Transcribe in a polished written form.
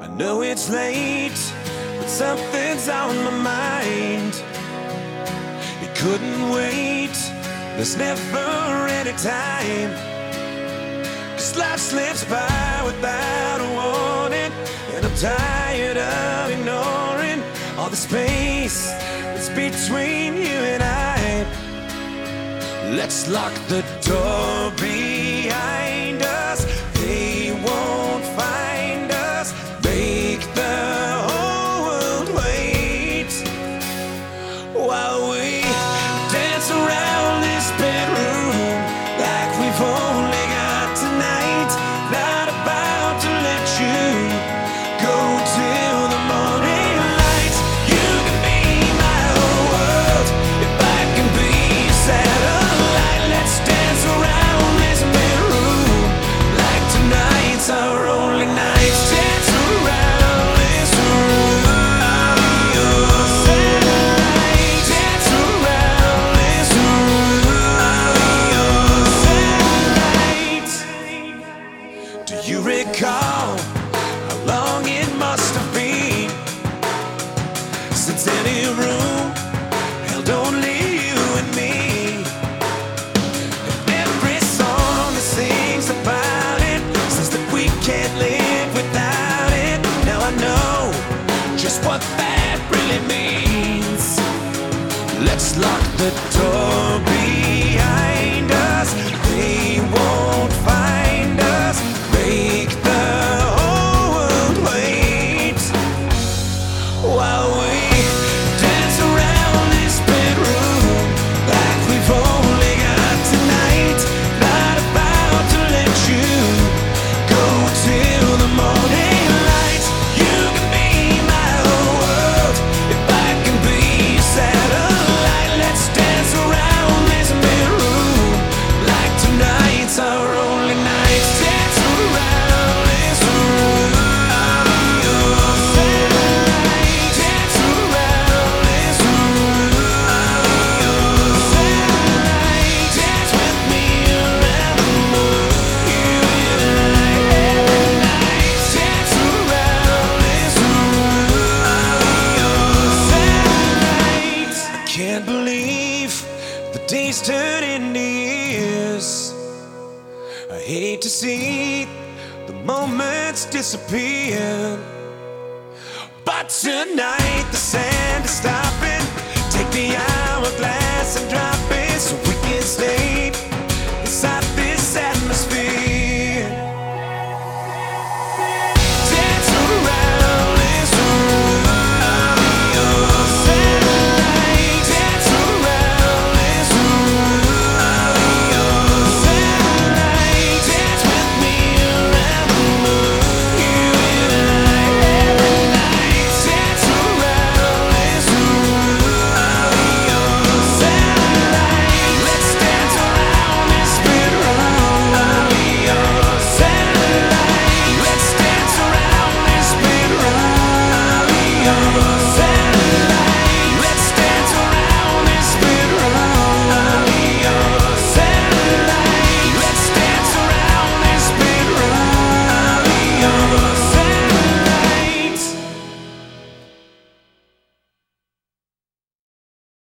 know it's late, but something's on my mind. It couldn't wait, there's never any time. 'Cause life slips by without a warning, and I'm tired of ignoring all the space that's between you and I. Let's lock the door behind us. They won't find us. Make the whole world wait while we dance around this bedroom like we've only got tonight. Not about to let you go till the morning light. You can be my whole world if I can be your satellite. Let's dance around this bedroom like tonight's our only night. Dance around this room, your satellite. Dance around this room, your satellite. Do you recall how long it must have been since any room held only you and me? And every song that sings about it says that we can't live without it. Now I know just what that really means. Let's lock the door behind us. They won't find us. Make the whole world wait while we dance around this bedroom like we've only got tonight. Not about to let you go till the morning light. You can be my whole world if I can be your satellite. Let's dance around this bedroom like tonight's our only night. Dance around this room, your satellite. Dance around this room, your satellite. Dance with me around the moon, you and I every night. Dance around this room, your satellite. I can't believe the days turn into years. I hate to see the moments disappear, but tonight the sand is stopping. Take the hourglass and drive